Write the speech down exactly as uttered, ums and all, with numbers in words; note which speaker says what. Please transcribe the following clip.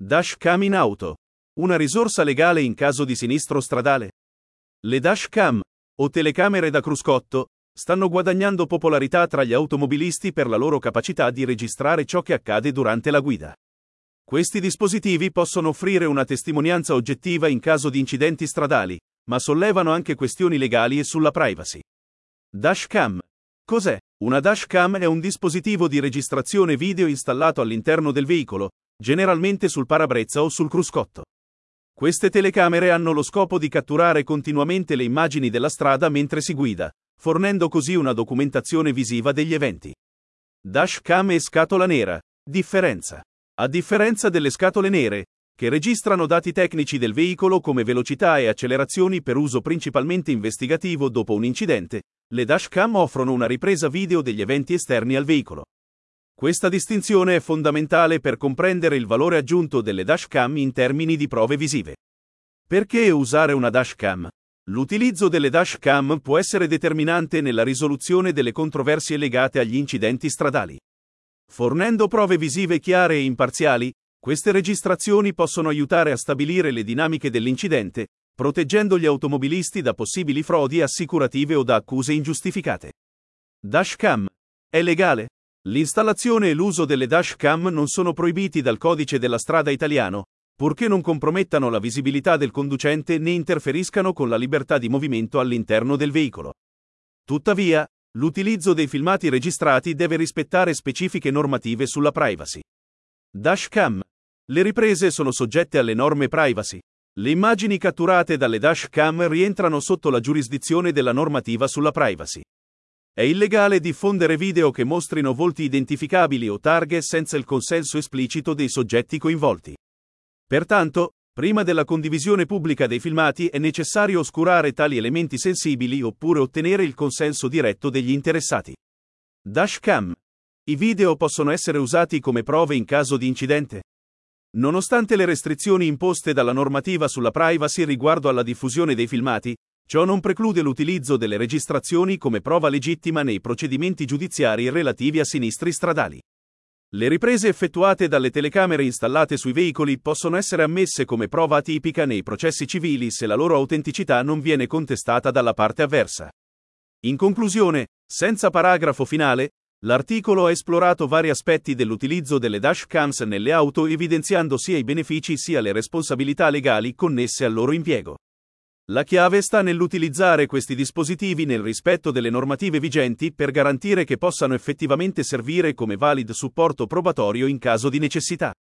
Speaker 1: Dashcam in auto. Una risorsa legale in caso di sinistro stradale? Le dashcam, o telecamere da cruscotto, stanno guadagnando popolarità tra gli automobilisti per la loro capacità di registrare ciò che accade durante la guida. Questi dispositivi possono offrire una testimonianza oggettiva in caso di incidenti stradali, ma sollevano anche questioni legali e sulla privacy. Dashcam. Cos'è? Una dashcam è un dispositivo di registrazione video installato all'interno del veicolo, generalmente sul parabrezza o sul cruscotto. Queste telecamere hanno lo scopo di catturare continuamente le immagini della strada mentre si guida, fornendo così una documentazione visiva degli eventi. Dashcam e scatola nera. Differenza. A differenza delle scatole nere, che registrano dati tecnici del veicolo come velocità e accelerazioni per uso principalmente investigativo dopo un incidente, le dashcam offrono una ripresa video degli eventi esterni al veicolo. Questa distinzione è fondamentale per comprendere il valore aggiunto delle dashcam in termini di prove visive. Perché usare una dashcam? L'utilizzo delle dashcam può essere determinante nella risoluzione delle controversie legate agli incidenti stradali. Fornendo prove visive chiare e imparziali, queste registrazioni possono aiutare a stabilire le dinamiche dell'incidente, proteggendo gli automobilisti da possibili frodi assicurative o da accuse ingiustificate. Dashcam. È legale? L'installazione e l'uso delle dashcam non sono proibiti dal codice della strada italiano, purché non compromettano la visibilità del conducente né interferiscano con la libertà di movimento all'interno del veicolo. Tuttavia, l'utilizzo dei filmati registrati deve rispettare specifiche normative sulla privacy. Dashcam. Le riprese sono soggette alle norme privacy. Le immagini catturate dalle dashcam rientrano sotto la giurisdizione della normativa sulla privacy. È illegale diffondere video che mostrino volti identificabili o targhe senza il consenso esplicito dei soggetti coinvolti. Pertanto, prima della condivisione pubblica dei filmati è necessario oscurare tali elementi sensibili oppure ottenere il consenso diretto degli interessati. Dashcam. I video possono essere usati come prove in caso di incidente? Nonostante le restrizioni imposte dalla normativa sulla privacy riguardo alla diffusione dei filmati, ciò non preclude l'utilizzo delle registrazioni come prova legittima nei procedimenti giudiziari relativi a sinistri stradali. Le riprese effettuate dalle telecamere installate sui veicoli possono essere ammesse come prova atipica nei processi civili se la loro autenticità non viene contestata dalla parte avversa. In conclusione, senza paragrafo finale, l'articolo ha esplorato vari aspetti dell'utilizzo delle dashcams nelle auto evidenziando sia i benefici sia le responsabilità legali connesse al loro impiego. La chiave sta nell'utilizzare questi dispositivi nel rispetto delle normative vigenti per garantire che possano effettivamente servire come valido supporto probatorio in caso di necessità.